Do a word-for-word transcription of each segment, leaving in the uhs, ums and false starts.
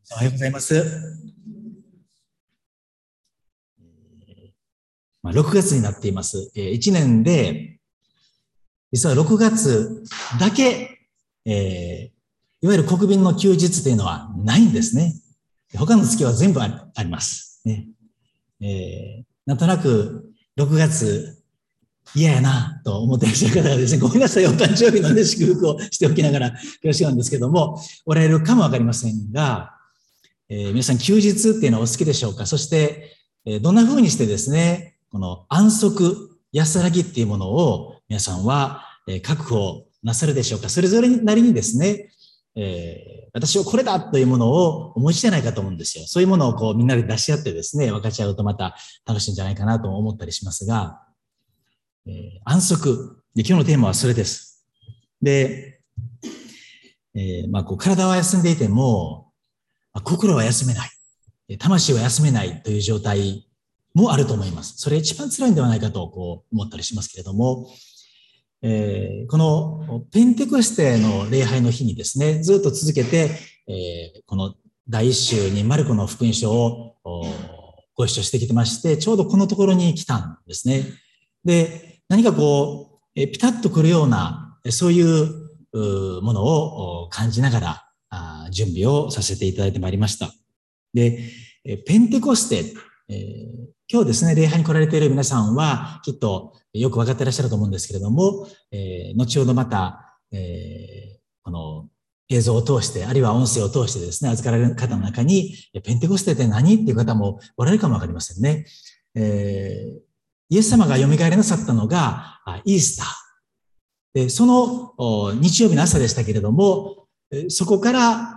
おはようございます。まあ、ろくがつになっています。いちねんで、実はろくがつだけ、えーいわゆる国民の休日というのはないんですね。他の月は全部あります。ねえー、なんとなくろくがつ嫌やなと思っていらっしゃる方がですね、ごめんなさい、お誕生日の、ね、祝福をしておきながらよろしくなんですけども、おられるかもわかりませんが、えー、皆さん休日っていうのはお好きでしょうか。そして、えー、どんな風にしてですね、この安息、安らぎっていうものを皆さんは、えー、確保なさるでしょうか。それぞれなりにですね、えー、私はこれだというものをお持ちじゃないかと思うんですよ。そういうものをこうみんなで出し合ってですね、分かち合うとまた楽しいんじゃないかなと思ったりしますが、えー、安息で。今日のテーマはそれです。で、えー、まあこう体は休んでいても、心は休めない。魂は休めないという状態もあると思います。それ一番辛いんではないかとこう思ったりしますけれども、えー、このペンテコステの礼拝の日にですね、ずっと続けて、えー、この第一週にマルコの福音書をご一緒してきてまして、ちょうどこのところに来たんですね。で、何かこう、ピタッとくるような、そういうものを感じながら準備をさせていただいてまいりました。で、ペンテコステ、えー、今日ですね、礼拝に来られている皆さんはきっとよく分かっていらっしゃると思うんですけれども、えー、後ほどまた、えー、この映像を通して、あるいは音声を通してですね、預かられる方の中に、ペンテコステって何っていう方もおられるかもわかりませんね。えー、イエス様が蘇りなさったのがイースター。で、その日曜日の朝でしたけれども、そこから、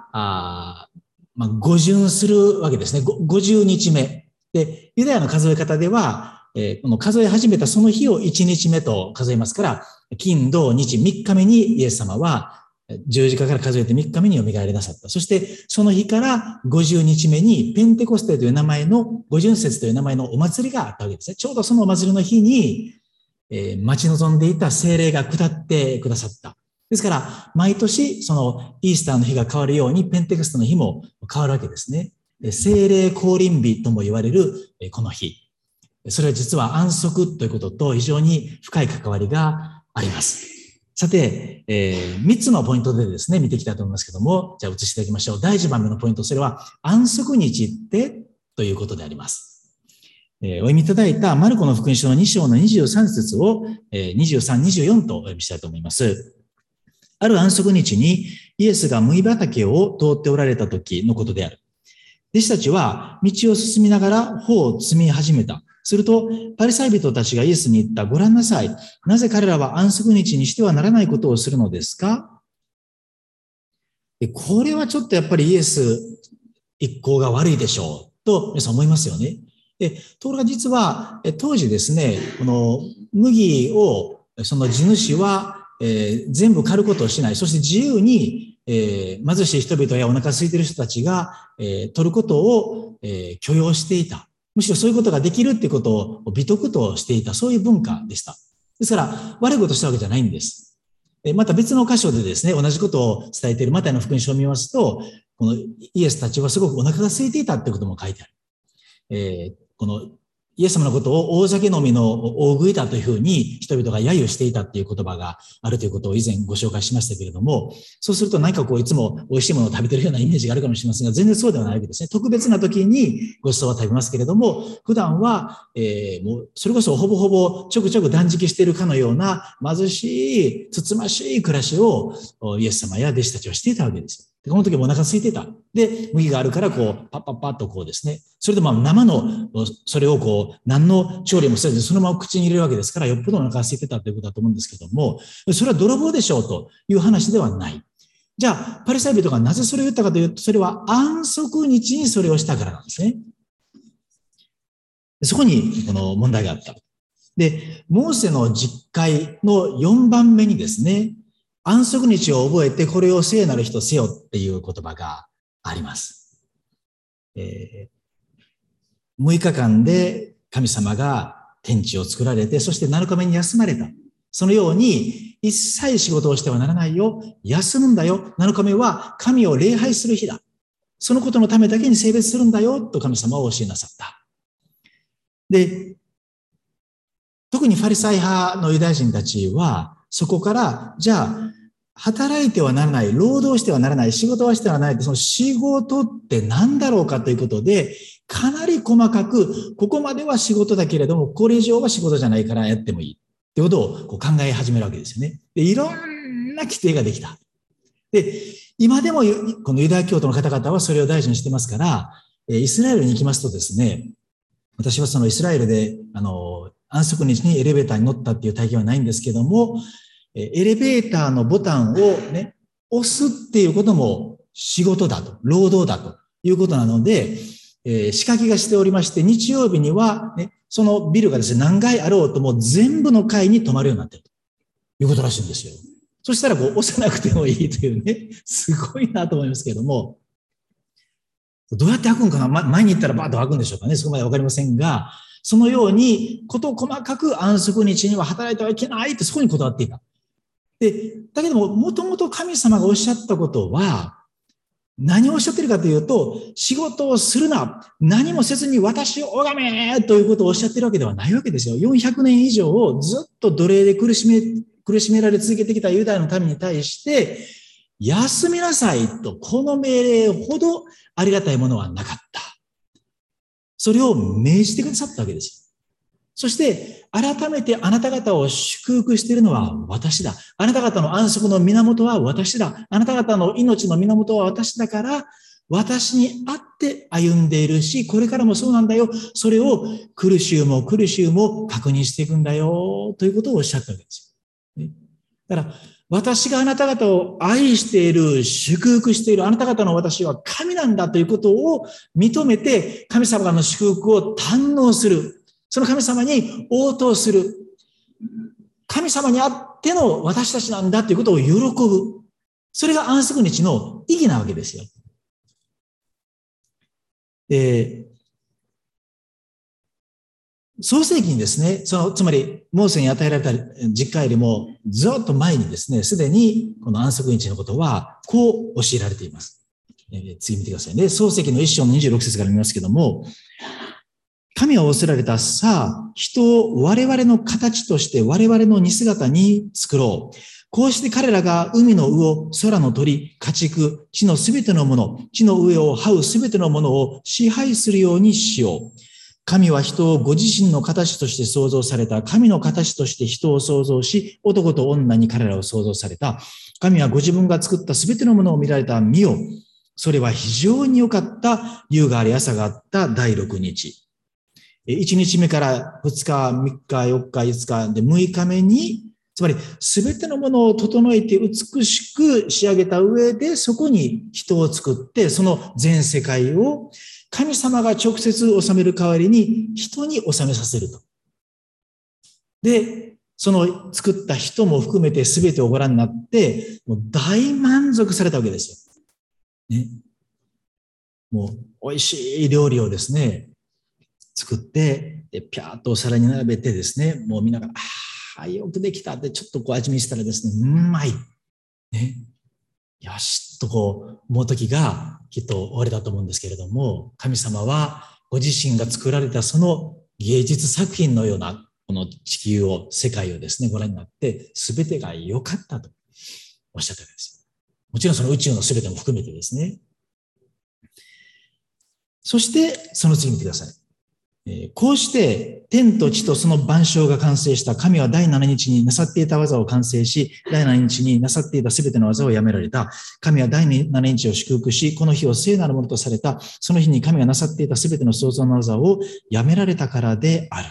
あまあ、五巡するわけですね。ごじゅうにちめ。で、ユダヤの数え方では、えー、この数え始めたその日をいちにちめと数えますから、金、土、日、みっかめにイエス様は十字架から数えてみっかめに蘇りなさった。そして、その日からごじゅうにちめにペンテコステという名前の、五巡節という名前のお祭りがあったわけですね。ちょうどそのお祭りの日に、えー、待ち望んでいた聖霊が下ってくださった。ですから、毎年、そのイースターの日が変わるように、ペンテコステの日も変わるわけですね。聖霊降臨日とも言われるこの日。それは実は安息ということと非常に深い関わりがあります。さて、えー、みっつのポイントでですね、見ていきたいと思いますけども、じゃあ移していきましょう。だいいちばんめのポイント、それは安息日ってということであります。えー、お読みいただいたマルコの福音書のに章のにじゅうさん節を、えー、にじゅうさん、にじゅうよんとお読みしたいと思います。ある安息日にイエスが麦畑を通っておられた時のことである。弟子たちは道を進みながら穂を摘み始めた。すると、パリサイ人たちがイエスに言った。ご覧なさい。なぜ彼らは安息日にしてはならないことをするのですか？これはちょっとやっぱりイエス一行が悪いでしょうと皆さん思いますよね。で、ところが実は当時ですね、この麦をその地主は、えー、全部刈ることをしない。そして自由に、えー、貧しい人々やお腹空いている人たちが、えー、取ることを、えー、許容していた。むしろそういうことができるっていうことを美徳としていた。そういう文化でした。ですから悪いことしたわけじゃないんです。また別の箇所でですね、同じことを伝えているマタイの福音書を見ますと、このイエスたちはすごくお腹が空いていたってことも書いてある。えー、このイエス様のことを大酒飲みの大食いだというふうに人々が揶揄していたっていう言葉があるということを以前ご紹介しましたけれども、そうすると何かこういつも美味しいものを食べているようなイメージがあるかもしれませんが、全然そうではないわけですね。特別な時にご馳走は食べますけれども、普段は、えー、もうそれこそほぼほぼちょくちょく断食しているかのような貧しい、つつましい暮らしをイエス様や弟子たちはしていたわけですよ。この時もお腹空いてた。で、麦があるから、こう、パッパッパッとこうですね。それでまあ生の、それをこう、何の調理もせず、そのまま口に入れるわけですから、よっぽどお腹が空いてたということだと思うんですけども、それは泥棒でしょうという話ではない。じゃあ、パリサイ人がなぜそれを言ったかというと、それは安息日にそれをしたからなんですね。そこにこの問題があった。で、モーセの実会のよんばんめにですね、安息日を覚えてこれを聖なる日とせよっていう言葉があります。えー、むいかかんで神様が天地を作られて、そしてなのかめに休まれた。そのように一切仕事をしてはならないよ。休むんだよ。なのかめは神を礼拝する日だ。 そのことのためだけに性別するんだよと神様は教えなさった。で、特にファリサイ派のユダヤ人たちは、そこから、じゃあ、働いてはならない、労働してはならない、仕事はしてはならない、その仕事って何だろうかということで、かなり細かく、ここまでは仕事だけれども、これ以上は仕事じゃないからやってもいいってことをこう考え始めるわけですよね。で、いろんな規定ができた。で、今でもこのユダヤ教徒の方々はそれを大事にしてますから、イスラエルに行きますとですね、私はそのイスラエルで、あの、安息日にエレベーターに乗ったっていう体験はないんですけども、エレベーターのボタンをね、押すっていうことも仕事だと、労働だということなので、えー、仕掛けがしておりまして、日曜日には、ね、そのビルがですね、何階あろうとも全部の階に止まるようになっているということらしいんですよ。そしたらこう押さなくてもいいというね、すごいなと思いますけれども、どうやって開くんかな、ま、前に行ったらバーッと開くんでしょうかね、そこまでわかりませんが、そのように事細かく安息日には働いてはいけないってそこにこだわっていた。で、だけども、もともと神様がおっしゃったことは、何をおっしゃってるかというと、仕事をするな、何もせずに私を拝めということをおっしゃってるわけではないわけですよ。よんひゃくねん以上をずっと奴隷で苦しめ、苦しめられ続けてきたユダヤの民に対して、休みなさいと、この命令ほどありがたいものはなかった。それを命じてくださったわけですよ。そして、改めてあなた方を祝福しているのは私だ。あなた方の安息の源は私だ。あなた方の命の源は私だから、私にあって歩んでいるし、これからもそうなんだよ。それを苦しゅうも苦しゅうも確認していくんだよ。ということをおっしゃったわけですよ。だから、私があなた方を愛している、祝福している、あなた方の私は神なんだということを認めて、神様の祝福を堪能する。その神様に応答する。神様にあっての私たちなんだということを喜ぶ。それが安息日の意義なわけですよ。で、創世記にですね、その、つまり、モーセに与えられた実家よりもずっと前にですね、すでにこの安息日のことは、こう教えられています。えー、次見てくださいね。創世記の一章のにじゅうろく節から見ますけども、神は仰せられた。さあ、人を我々の形として我々の似姿に作ろう。こうして彼らが海の魚、空の鳥、家畜、地のすべてのもの、地の上を這うすべてのものを支配するようにしよう。神は人をご自身の形として創造された。神の形として人を創造し、男と女に彼らを創造された。神はご自分が作ったすべてのものを見られた。見よ。それは非常に良かった。夕があり朝があった第六日。いちにちめからふつか、みっか、よっか、いつかでむいかめに、つまりすべてのものを整えて美しく仕上げた上で、そこに人を作って、その全世界を神様が直接治める代わりに人に治めさせると。で、その作った人も含めてすべてをご覧になって、もう大満足されたわけですよ。ね。もう美味しい料理をですね、作って、で、ぴゃーっとお皿に並べてですね、もうみんなが、ああ、よくできたって、ちょっとこう味見したらですね、うまい。ね。よし、とこう思う時がきっと終わりだと思うんですけれども、神様はご自身が作られたその芸術作品のようなこの地球を、世界をですね、ご覧になって、すべてが良かったとおっしゃったわけですよ。もちろんその宇宙のすべても含めてですね。そして、その次見てください。こうして天と地とその万象が完成した。神は第七日になさっていた技を完成し、第七日になさっていたすべての技をやめられた。神は第七日を祝福し、この日を聖なるものとされた。その日に神がなさっていたすべての創造の技をやめられたからである。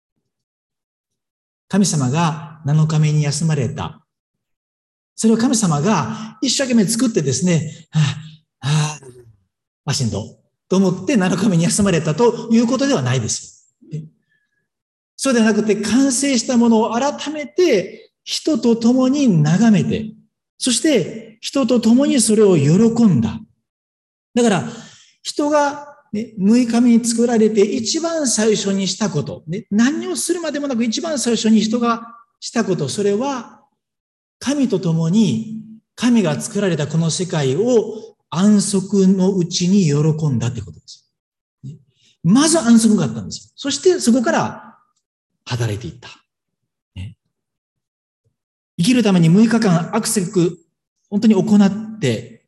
神様がなのかめに休まれた。それを神様が一生懸命作ってですね、はあ、はあ、あしんど。と思ってなのかめに休まれたということではないですよ。そうではなくて、完成したものを改めて人と共に眺めて、そして人と共にそれを喜んだ。だから人が、ね、むいかめに作られて一番最初にしたこと、ね、何をするまでもなく一番最初に人がしたこと、それは神と共に神が作られたこの世界を安息のうちに喜んだってことですよ。まず安息があったんですよ。そしてそこから働いていった。ね、生きるためにむいかかんアクセル本当に行って、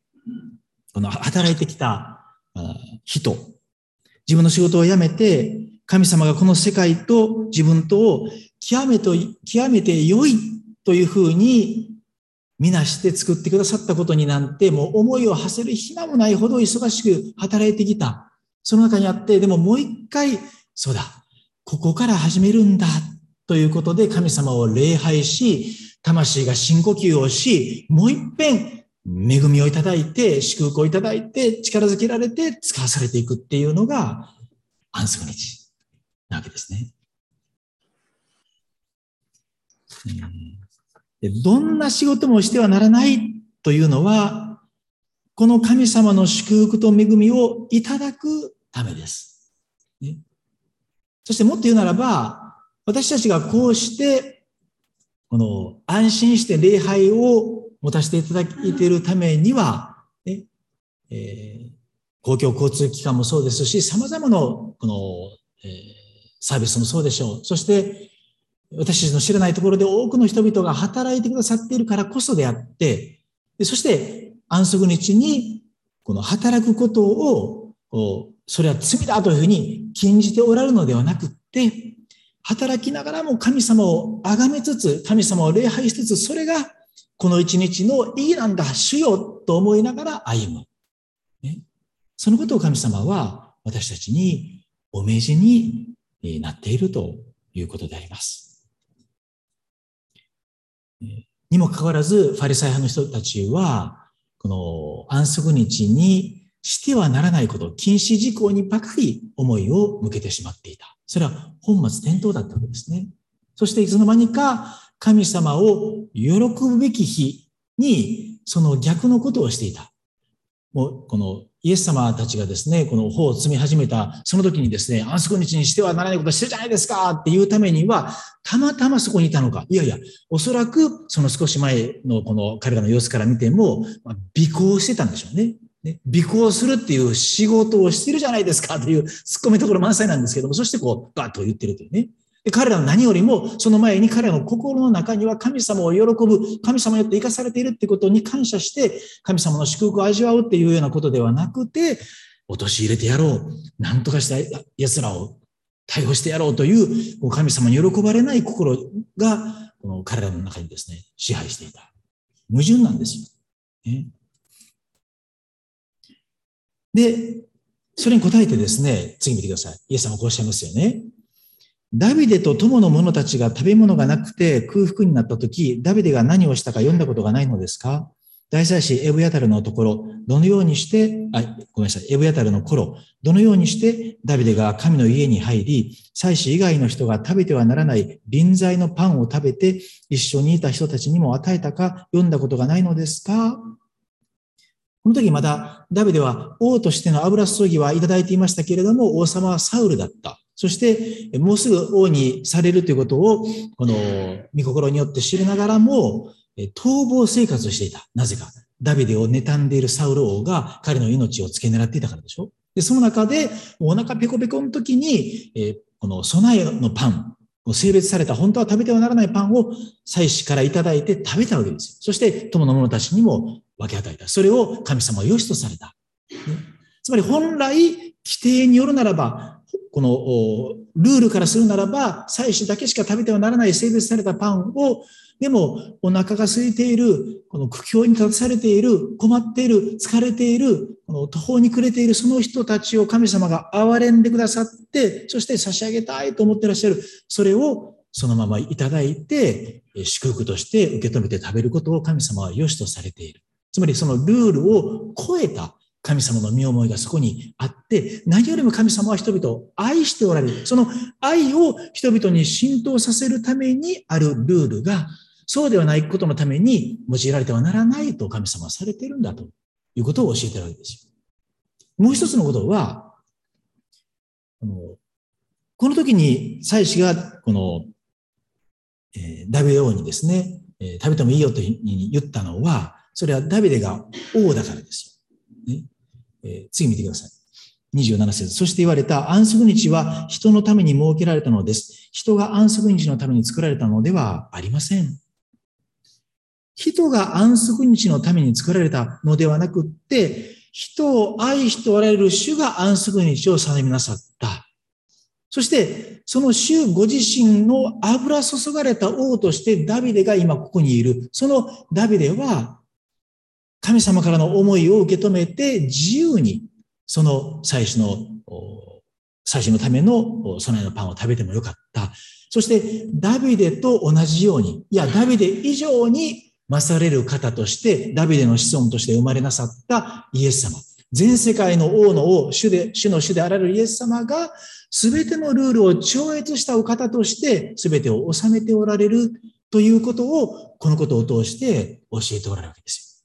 この働いてきた人、自分の仕事を辞めて、神様がこの世界と自分とを極めと極めて良いというふうにみなして作ってくださったことになんて、もう思いを馳せる暇もないほど忙しく働いてきた。その中にあって、でももう一回、そうだ、ここから始めるんだということで神様を礼拝し、魂が深呼吸をし、もう一遍恵みをいただいて、祝福をいただいて、力づけられて使わされていくっていうのが安息日なわけですね。でどんな仕事もしてはならないというのは、この神様の祝福と恵みをいただくためです。ね、そしてもっと言うならば、私たちがこうして、この安心して礼拝を持たせていただいているためには、ねえー、公共交通機関もそうですし、様々なこの、えー、サービスもそうでしょう。そして、私たちの知らないところで多くの人々が働いてくださっているからこそであって、そして安息日にこの働くことを、それは罪だというふうに禁じておられるのではなくって、働きながらも神様を崇めつつ、神様を礼拝しつつ、それがこの一日の意義なんだ、主よと思いながら歩む。ね、そのことを神様は私たちにお命じになっているということであります。にもかかわらず、ファリサイ派の人たちは、この安息日にしてはならないこと、禁止事項にばかり思いを向けてしまっていた。それは本末転倒だったわけですね。そしていつの間にか神様を喜ぶべき日にその逆のことをしていた。もうこのイエス様たちがですね、この法を積み始めた、その時にですね、安息日にしてはならないことをしてるじゃないですかっていうためには、たまたまそこにいたのか。いやいや、おそらくその少し前のこの彼らの様子から見ても、まあ、尾行してたんでしょうね。ね、尾行するっていう仕事をしてるじゃないですかという突っ込みどころ満載なんですけども、そしてこう、バーッと言ってるというね。で彼らの何よりも、その前に彼らの心の中には神様を喜ぶ、神様によって生かされているっていうことに感謝して、神様の祝福を味わうっていうようなことではなくて、陥れてやろう、なんとかした奴らを逮捕してやろうという、神様に喜ばれない心が、この彼らの中にですね、支配していた。矛盾なんですよ。ね、で、それに答えてですね、次見てください。イエス様はこうおっしゃいますよね。ダビデと友の者たちが食べ物がなくて空腹になったとき、ダビデが何をしたか読んだことがないのですか？大祭司エブヤタルのところ、どのようにして、あ、ごめんなさい、エブヤタルの頃、どのようにしてダビデが神の家に入り、祭司以外の人が食べてはならない臨在のパンを食べて、一緒にいた人たちにも与えたか読んだことがないのですか？この時まだダビデは王としての油注ぎはいただいていましたけれども、王様はサウルだった。そして、もうすぐ王にされるということを、この御心によって知りながらも、逃亡生活をしていた。なぜか。ダビデを妬んでいるサウル王が彼の命を付け狙っていたからでしょ。で、その中で、お腹ペコペコの時に、えこの備えのパン、性別された本当は食べてはならないパンを祭司からいただいて食べたわけですよ。そして、友の者たちにも分け与えた。それを神様は良しとされた。ね、つまり本来、規定によるならば、このルールからするならば、祭司だけしか食べてはならない性別されたパンを、でもお腹が空いている、この苦境に立たされている、困っている、疲れている、この途方に暮れているその人たちを神様が憐れんでくださって、そして差し上げたいと思っていらっしゃる。それをそのままいただいて、祝福として受け止めて食べることを神様は良しとされている。つまりそのルールを超えた神様の身思いがそこにあって、何よりも神様は人々を愛しておられる。その愛を人々に浸透させるためにあるルールが、そうではないことのために用いられてはならないと神様はされているんだということを教えているわけですよ。もう一つのことは、この時に祭司がこのダビデ王にですね、食べてもいいよと言ったのは、それはダビデが王だからですよ。 ねえー、次見てください。にじゅうなな節。そして言われた、安息日は人のために設けられたのです。人が安息日のために作られたのではありません。人が安息日のために作られたのではなくって、人を愛しておられる主が安息日を定めなさった。そして、その主ご自身の油注がれた王としてダビデが今ここにいる。そのダビデは、神様からの思いを受け止めて自由に、その祭司の、祭司のための備えのパンを食べてもよかった。そして、ダビデと同じように、いや、ダビデ以上に勝れる方として、ダビデの子孫として生まれなさったイエス様。全世界の王の王、主で、主の主であられるイエス様が、すべてのルールを超越したお方として、すべてを治めておられるということを、このことを通して教えておられるわけです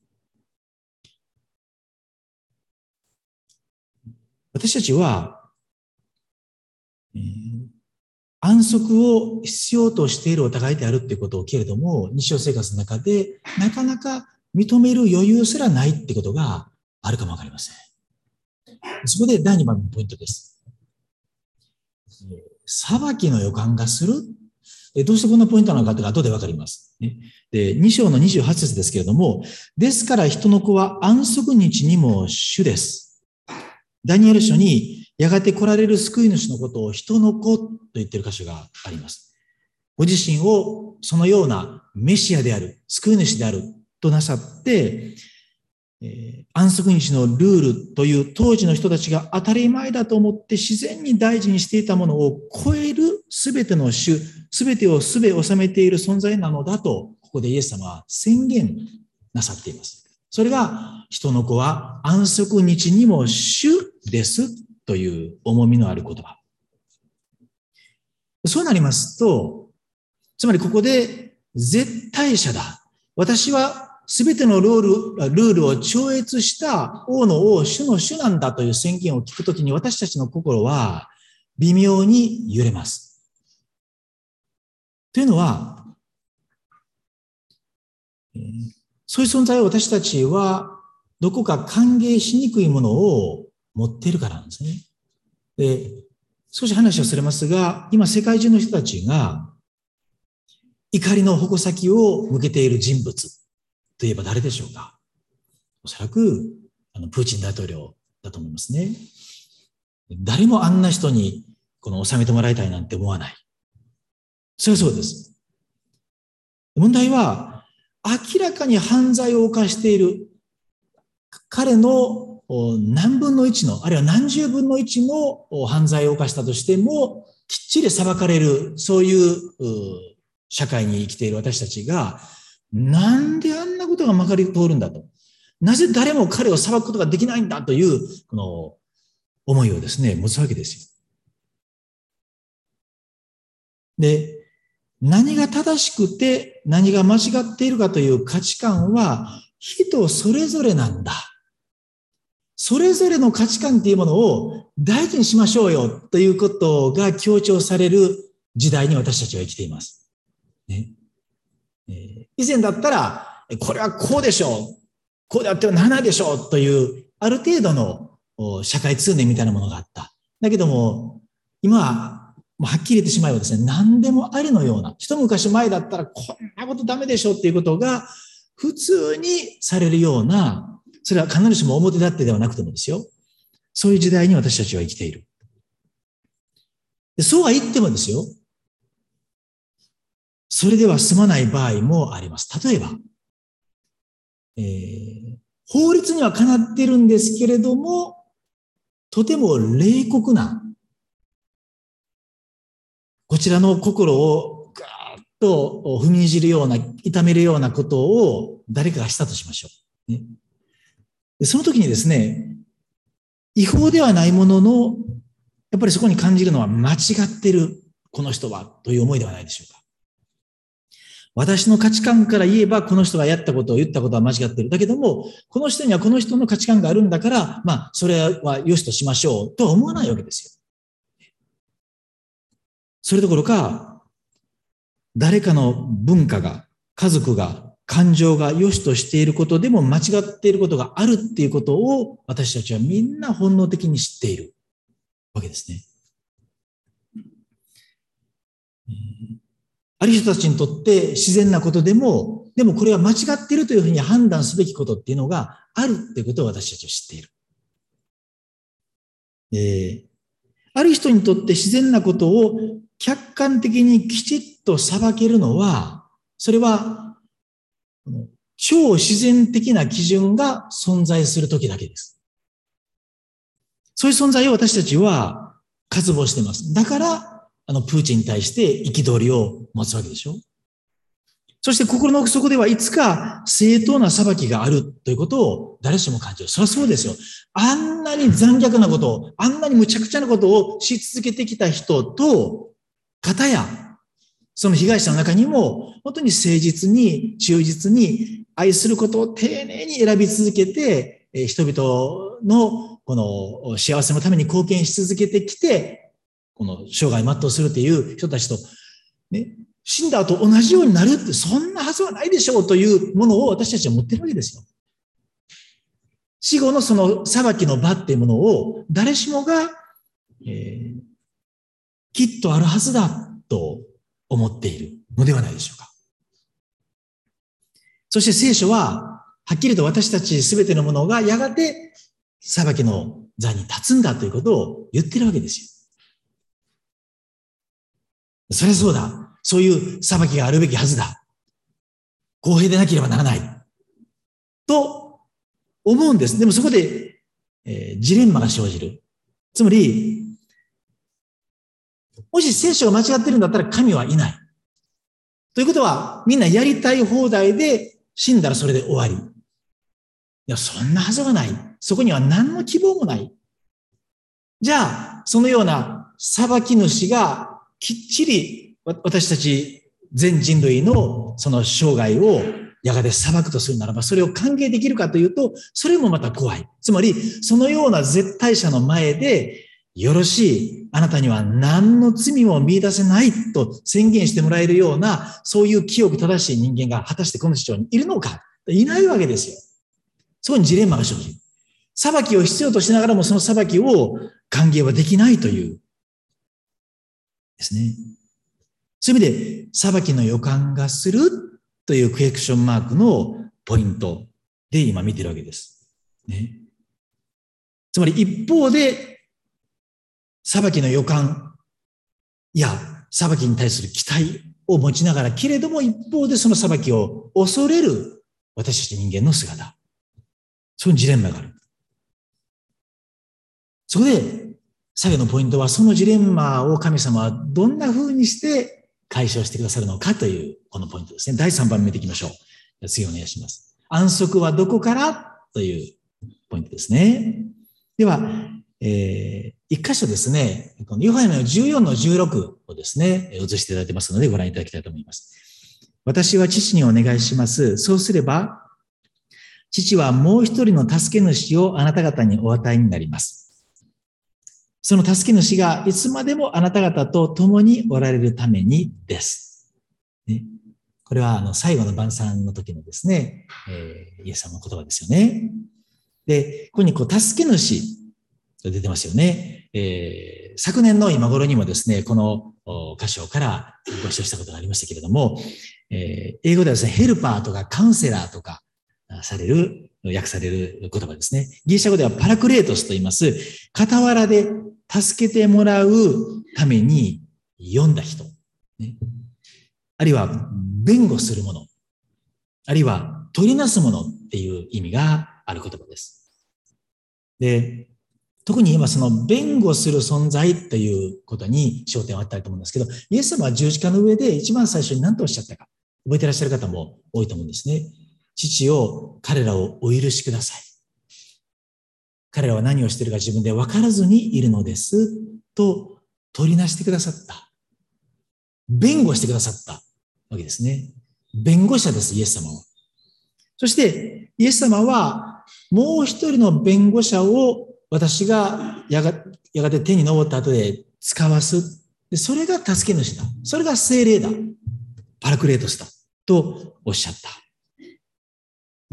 よ。私たちは、えー、安息を必要としているお互いであるということをけれども、日常生活の中でなかなか認める余裕すらないってことがあるかもわかりません。そこでだいにばんのポイントです。裁きの予感がする。どうしてこんなポイントなのかというのが後でわかります。で、に章のにじゅうはち節ですけれども、ですから人の子は安息日にも主です。ダニエル書にやがて来られる救い主のことを人の子と言っている箇所があります。ご自身をそのようなメシアである、救い主であるとなさって、えー、安息日のルールという当時の人たちが当たり前だと思って自然に大事にしていたものを超えるすべての主、すべてをすべ収めている存在なのだと、ここでイエス様は宣言なさっています。それが人の子は安息日にも主ですという重みのある言葉。そうなりますと、つまりここで絶対者だ。私はすべてのルール、ルールを超越した王の王、主の主なんだという宣言を聞くときに私たちの心は微妙に揺れます。というのは、そういう存在を私たちはどこか歓迎しにくいものを持っているからなんですね。で、少し話をそれますが、今世界中の人たちが怒りの矛先を向けている人物といえば誰でしょうか。おそらくあのプーチン大統領だと思いますね。誰もあんな人にこの収めてもらいたいなんて思わない。それはそうです。問題は明らかに犯罪を犯している彼の何分の一の、あるいは何十分の一の犯罪を犯したとしてもきっちり裁かれる、そういう社会に生きている私たちが、なんであんなことがまかり通るんだと。なぜ誰も彼を裁くことができないんだという、この思いをですね、持つわけですよ。で、何が正しくて何が間違っているかという価値観は人それぞれなんだ。それぞれの価値観というものを大事にしましょうよということが強調される時代に私たちは生きています。ねえー、以前だったら、これはこうでしょう。こうであってはならないでしょうという、ある程度の社会通念みたいなものがあった。だけども、今は、もうはっきり言ってしまえばですね、何でもありのような、一昔前だったらこんなことダメでしょっていうことが普通にされるような、それは必ずしも表立ってではなくてもですよ。そういう時代に私たちは生きている。でそうは言ってもですよ。それでは済まない場合もあります。例えば、えー、法律にはかなっているんですけれども、とても冷酷な、こちらの心をガーッと踏みにじるような、痛めるようなことを誰かがしたとしましょう。ね、でその時にですね、違法ではないものの、やっぱりそこに感じるのは間違ってる、この人は、という思いではないでしょうか。私の価値観から言えば、この人がやったことを言ったことは間違っている。だけども、この人にはこの人の価値観があるんだから、まあ、それは良しとしましょう、とは思わないわけですよ。それどころか、誰かの文化が、家族が、 感情が良しとしていることでも間違っていることがあるっていうことを私たちはみんな本能的に知っているわけですね。ある人たちにとって自然なことでも、でもこれは間違っているというふうに判断すべきことっていうのがあるっていうことを私たちは知っている。えー、ある人にとって自然なことを客観的にきちっと裁けるのは、それは超自然的な基準が存在するときだけです。そういう存在を私たちは渇望しています。だから、あの、プーチンに対して憤りを持つわけでしょ。そして心の奥底ではいつか正当な裁きがあるということを誰しも感じる。そりゃそうですよ。あんなに残虐なことを、あんなに無茶苦茶なことをし続けてきた人と、片や、その被害者の中にも、本当に誠実に、忠実に愛することを丁寧に選び続けて、人々のこの幸せのために貢献し続けてきて、この生涯全うするという人たちと、ね、死んだ後同じようになるってそんなはずはないでしょうというものを私たちは持ってるわけですよ。死後のその裁きの場っていうものを誰しもが、えー、きっとあるはずだと思っているのではないでしょうか。そして聖書ははっきりと私たちすべてのものがやがて裁きの座に立つんだということを言ってるわけですよ。そりゃそうだ。そういう裁きがあるべきはずだ。公平でなければならない。と思うんです。でもそこで、えー、ジレンマが生じる。つまり、もし聖書が間違ってるんだったら神はいない。ということは、みんなやりたい放題で死んだらそれで終わり。いや、そんなはずはない。そこには何の希望もない。じゃあ、そのような裁き主がきっちり私たち全人類のその生涯をやがて裁くとするならば、それを歓迎できるかというと、それもまた怖い。つまり、そのような絶対者の前で、よろしい、あなたには何の罪も見出せないと宣言してもらえるような、そういう清く正しい人間が果たしてこの市場にいるのか、いないわけですよ。そこにジレンマが生じる。裁きを必要としながらもその裁きを歓迎はできないというですね。そういう意味で、裁きの予感がするというクエクションマークのポイントで今見てるわけです。ね。つまり一方で、裁きの予感や裁きに対する期待を持ちながら、けれども一方でその裁きを恐れる私たち人間の姿。そういうジレンマがある。そこで、最後のポイントは、そのジレンマを神様はどんな風にして解消してくださるのかというこのポイントですね。だいさんばんめ見ていきましょう。次お願いします。安息はどこからというポイントですね。では、えー、一箇所ですね、このヨハネのじゅうよんのじゅうろくをですね、映していただいてますのでご覧いただきたいと思います。私は父にお願いします。そうすれば、父はもう一人の助け主をあなた方にお与えになります。その助け主がいつまでもあなた方と共におられるためにです。ね、これはあの最後の晩餐の時のですね、えー、イエス様の言葉ですよね。で、ここにこう助け主と出てますよね。えー、昨年の今頃にもですね、この箇所からご一緒したことがありましたけれども、えー、英語ではですね、ヘルパーとかカウンセラーとかされる、訳される言葉ですね。ギリシャ語ではパラクレートスと言います。傍らで助けてもらうために呼んだ人。ね、あるいは弁護するもの。あるいは取りなすものっていう意味がある言葉です。で、特に今その弁護する存在ということに焦点を当てたいと思うんですけど、イエス様は十字架の上で一番最初に何とおっしゃったか、覚えていらっしゃる方も多いと思うんですね。父を、彼らをお許しください。彼らは何をしているか自分で分からずにいるのです。と取りなしてくださった。弁護してくださったわけですね。弁護者です、イエス様は。そして、イエス様はもう一人の弁護者を私がやが、やがて手に昇った後で使わす。でそれが助け主だ。それが聖霊だ。パラクレートスだ。とおっしゃった。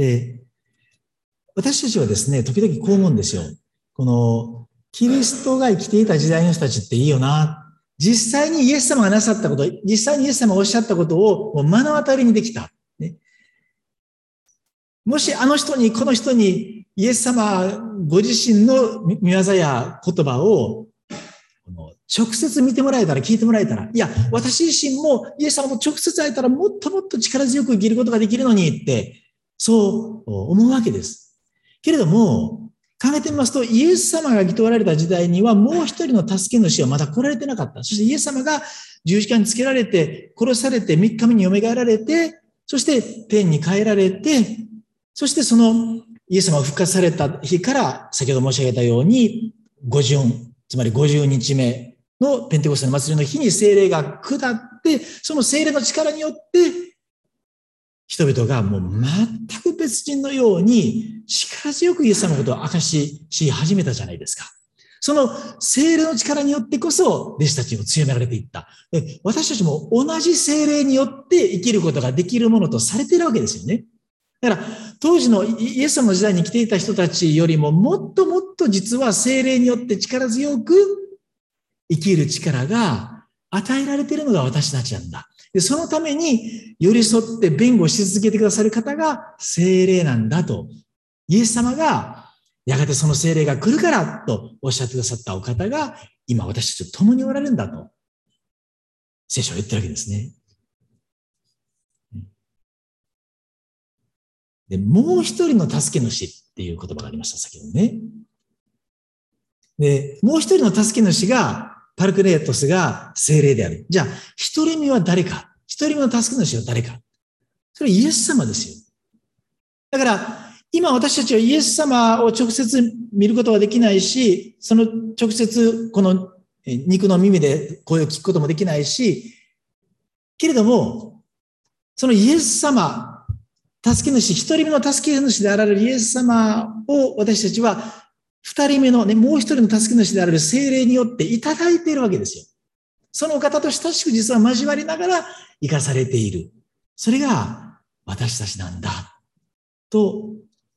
で、私たちはですね、時々こう思うんですよ。この、キリストが生きていた時代の人たちっていいよな。実際にイエス様がなさったこと、実際にイエス様がおっしゃったことをもう目の当たりにできた。ね、もしあの人に、この人にイエス様ご自身の御業や言葉を直接見てもらえたら、聞いてもらえたら、いや、私自身もイエス様も直接会えたらもっともっと力強く生きることができるのにって、そう思うわけです。けれども、考えてみますと、イエス様が生きておられた時代にはもう一人の助け主はまだ来られてなかった。そしてイエス様が十字架につけられて、殺されて、三日目に蘇られて、そして天に帰られて、そしてそのイエス様が復活された日から、先ほど申し上げたように、五巡、つまり五十日目のペンテコステの祭りの日に聖霊が下って、その聖霊の力によって、人々がもう全く別人のように力強くイエス様のことを明かしし始めたじゃないですか。その聖霊の力によってこそ弟子たちを強められていった。私たちも同じ聖霊によって生きることができるものとされているわけですよね。だから当時のイエス様の時代に生きていた人たちよりももっともっと実は聖霊によって力強く生きる力が与えられているのが私たちなんだ。で、そのために寄り添って弁護し続けてくださる方が聖霊なんだと。イエス様がやがてその聖霊が来るからとおっしゃってくださったお方が今私たちと共におられるんだと聖書は言ってるわけですね。で、もう一人の助け主っていう言葉がありました、先ほどね。で、もう一人の助け主がパルクレートスが聖霊である。じゃあ、一人目は誰か？一人目の助け主は誰か？それはイエス様ですよ。だから、今私たちはイエス様を直接見ることはできないし、その直接この肉の耳で声を聞くこともできないし、けれども、そのイエス様、助け主、一人目の助け主であられるイエス様を私たちは二人目のね、もう一人の助け主であられる聖霊によっていただいているわけですよ。その方と親しく実は交わりながら生かされている。それが私たちなんだ。と、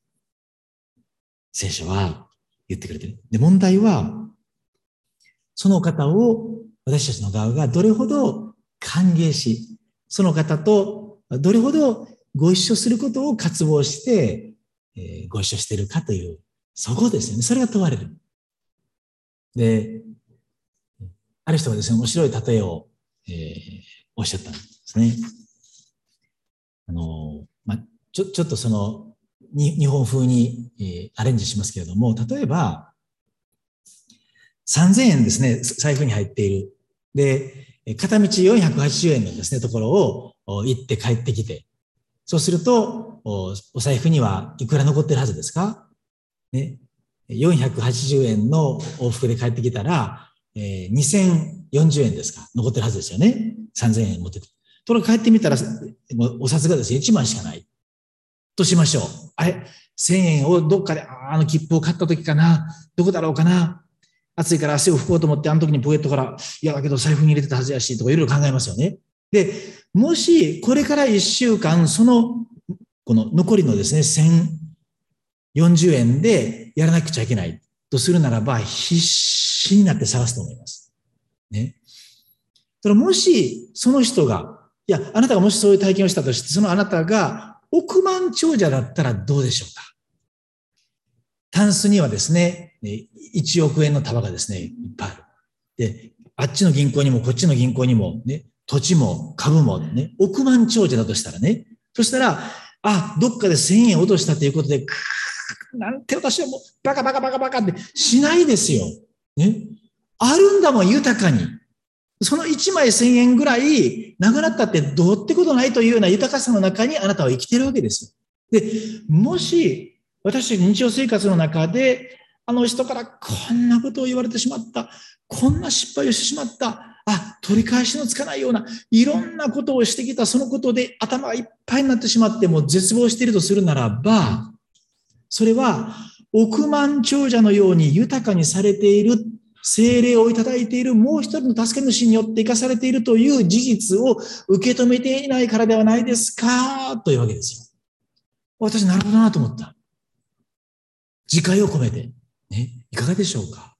聖書は言ってくれてる。で、問題は、その方を私たちの側がどれほど歓迎し、その方とどれほどご一緒することを渇望して、えー、ご一緒しているかという、そこですよね。それが問われる。で、ある人がですね、面白い例えを、えー、おっしゃったんですね。あの、まあ、ちょ、ちょっとその、に日本風に、えー、アレンジしますけれども、例えば、さんぜんえんですね、財布に入っている。で、片道よんひゃくはちじゅうえんのですね、ところを行って帰ってきて、そうすると、お財布にはいくら残ってるはずですかね。よんひゃくはちじゅうえんの往復で帰ってきたら、えー、にせんよんじゅうえんですか残ってるはずですよね。さんぜんえん持ってて。ところが帰ってみたら、お札がですね、いちまいしかない。としましょう。あれ、せんえんをどっかで、あの切符を買った時かな、どこだろうかな。暑いから汗を拭こうと思って、あの時にポケットから、いや、だけど財布に入れてたはずやし、とかいろいろ考えますよね。で、もし、これからいっしゅうかん、その、この残りのですね、せんよんじゅうえんでやらなくちゃいけないとするならば、必死になって探すと思います。ね。だからもし、その人が、いや、あなたがもしそういう体験をしたとして、そのあなたが億万長者だったらどうでしょうか。タンスにはですね、いちおくえんの束がですね、いっぱいある。で、あっちの銀行にもこっちの銀行にもね、土地も株もね、億万長者だとしたらね、そしたら、あ、どっかでせんえん落としたということで、くーなんて私はもうバカバカバカバカってしないですよ。ね。あるんだもん、豊かに。そのいちまいせんえんぐらいなくなったってどうってことないというような豊かさの中にあなたは生きているわけですよ。で、もし私たち日常生活の中であの人からこんなことを言われてしまった、こんな失敗をしてしまった、あ、取り返しのつかないようないろんなことをしてきたそのことで頭がいっぱいになってしまってもう絶望しているとするならば、それは億万長者のように豊かにされている聖霊をいただいているもう一人の助け主によって生かされているという事実を受け止めていないからではないですかというわけですよ。 私なるほどなと思った。自戒を込めて。ね、いかがでしょうか。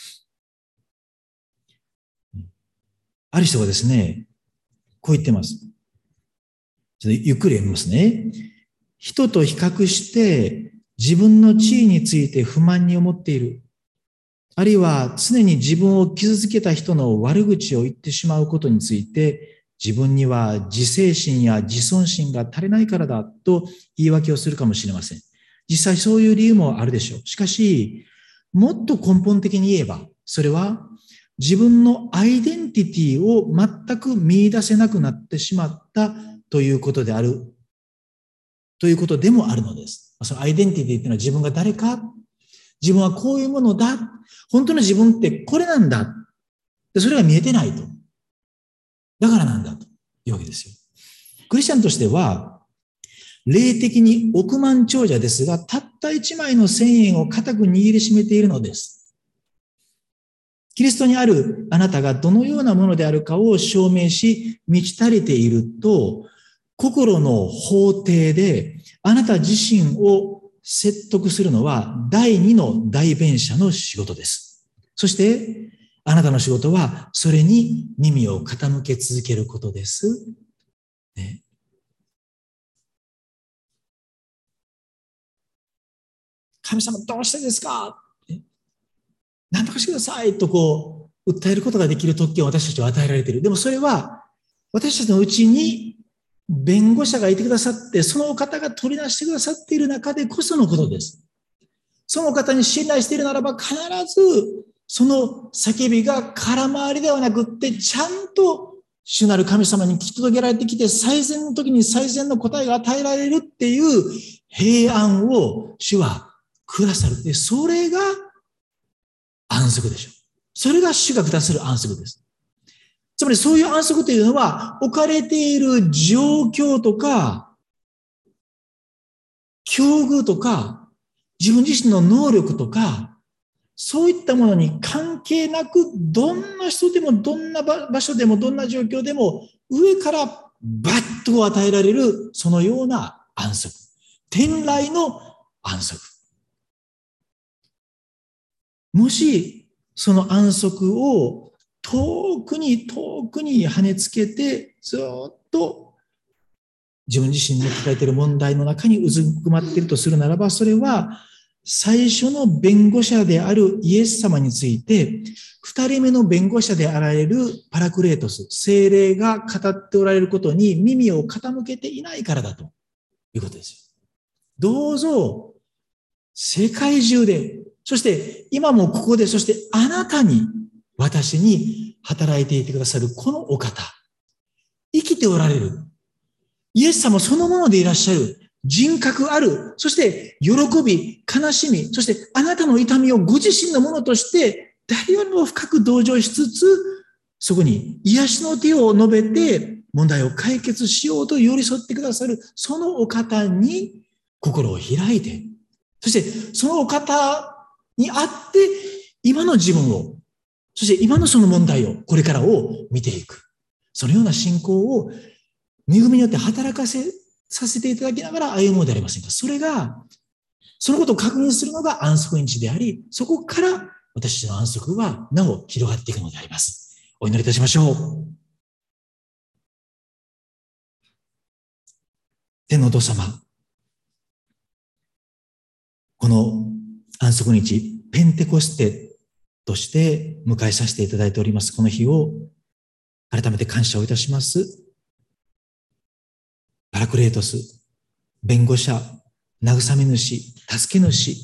ある人がですね、こう言ってます。ちょっとゆっくり読みますね。人と比較して自分の地位について不満に思っている。あるいは常に自分を傷つけた人の悪口を言ってしまうことについて、自分には自制心や自尊心が足りないからだと言い訳をするかもしれません。実際そういう理由もあるでしょう。しかし、もっと根本的に言えば、それは自分のアイデンティティを全く見出せなくなってしまったということである、ということでもあるのです。そのアイデンティティというのは自分が誰か、自分はこういうものだ、本当の自分ってこれなんだ。でそれが見えてないと。だからなんだというわけですよ。クリスチャンとしては、霊的に億万長者ですが、たった一枚の千円を固く握りしめているのです。キリストにあるあなたがどのようなものであるかを証明し、満ち足りていると、心の法廷であなた自身を説得するのは第二の代弁者の仕事です。そして、あなたの仕事はそれに耳を傾け続けることです。ね、神様どうしてですか？何とかしてくださいとこう訴えることができる特権を私たちは与えられている。でもそれは私たちのうちに弁護者がいてくださって、そのお方が取り出してくださっている中でこそのことです。そのお方に信頼しているならば必ずその叫びが空回りではなくって、ちゃんと主なる神様に聞き届けられてきて、最善の時に最善の答えが与えられるっていう平安を主はくださる。で、それが安息でしょう。それが主がくださる安息です。つまりそういう安息というのは、置かれている状況とか、境遇とか、自分自身の能力とか、そういったものに関係なく、どんな人でも、どんな場所でも、どんな状況でも、上からバッと与えられる、そのような安息。天来の安息。もし、その安息を遠くに遠くに跳ねつけて、ずっと自分自身の抱えている問題の中にうずくまっているとするならば、それは最初の弁護者であるイエス様について、二人目の弁護者であられるパラクレートス、聖霊が語っておられることに耳を傾けていないからだということですよ。どうぞ、世界中で、そして今もここで、そしてあなたに、私に働いていてくださるこのお方、生きておられる、イエス様そのものでいらっしゃる、人格ある、そして喜び、悲しみ、そしてあなたの痛みをご自身のものとして誰よりも深く同情しつつ、そこに癒しの手を述べて問題を解決しようと寄り添ってくださる、そのお方に心を開いて、そしてそのお方にあって今の自分を、そして今のその問題を、これからを見ていく。そのような信仰を恵みによって働かせさせていただきながら歩むのでありませんか。それが、そのことを確認するのが安息日であり、そこから私たちの安息はなお広がっていくのであります。お祈りいたしましょう。天のお父様、この安息日、ペンテコステとして迎えさせていただいております。この日を改めて感謝をいたします。パラクレートス、弁護者、慰め主、助け主、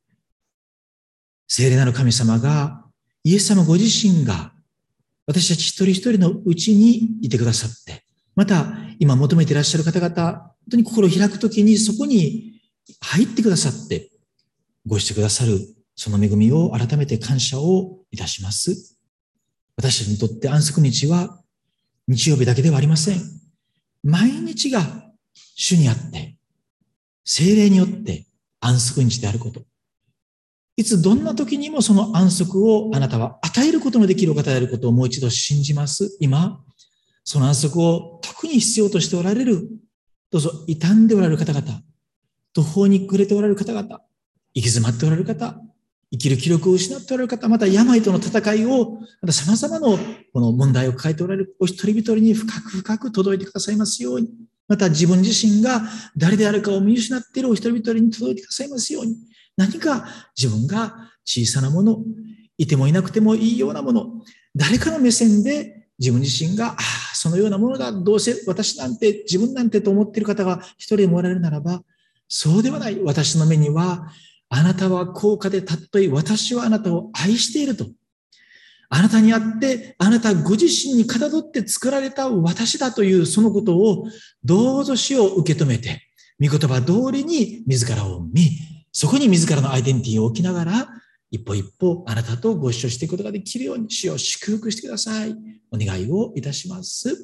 聖霊なる神様が、イエス様ご自身が私たち一人一人のうちにいてくださって、また今求めていらっしゃる方々、本当に心を開くときにそこに入ってくださって、ごしてくださるその恵みを改めて感謝をいたします。私たちにとって安息日は日曜日だけではありません。毎日が主にあって、聖霊によって安息日であること。いつどんな時にもその安息をあなたは与えることのできるお方であることをもう一度信じます。今、その安息を特に必要としておられる、どうぞ傷んでおられる方々、 途方に暮れておられる方々、行き詰まっておられる方、生きる気力を失っておられる方、また病との戦いを、また様々なこの問題を抱えておられるお一人一人に深く深く届いてくださいますように、また自分自身が誰であるかを見失っているお一人一人に届いてくださいますように、何か自分が小さなもの、いてもいなくてもいいようなもの、誰かの目線で自分自身が、ああ、そのようなものだ、どうせ私なんて、自分なんてと思っている方が一人でもおられるならば、そうではない。私の目には、あなたは高価で尊い、私はあなたを愛していると。あなたにあって、あなたご自身にかたどって作られた私だというそのことを、どうぞ主を受け止めて、御言葉通りに自らを見、そこに自らのアイデンティティを置きながら、一歩一歩あなたとご一緒していくことができるように、主を祝福してください。お願いをいたします。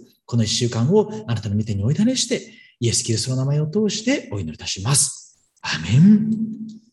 この一週間をあなたの御手にお委ねして、イエス・キリストの名前を通してお祈りいたします。アーメン。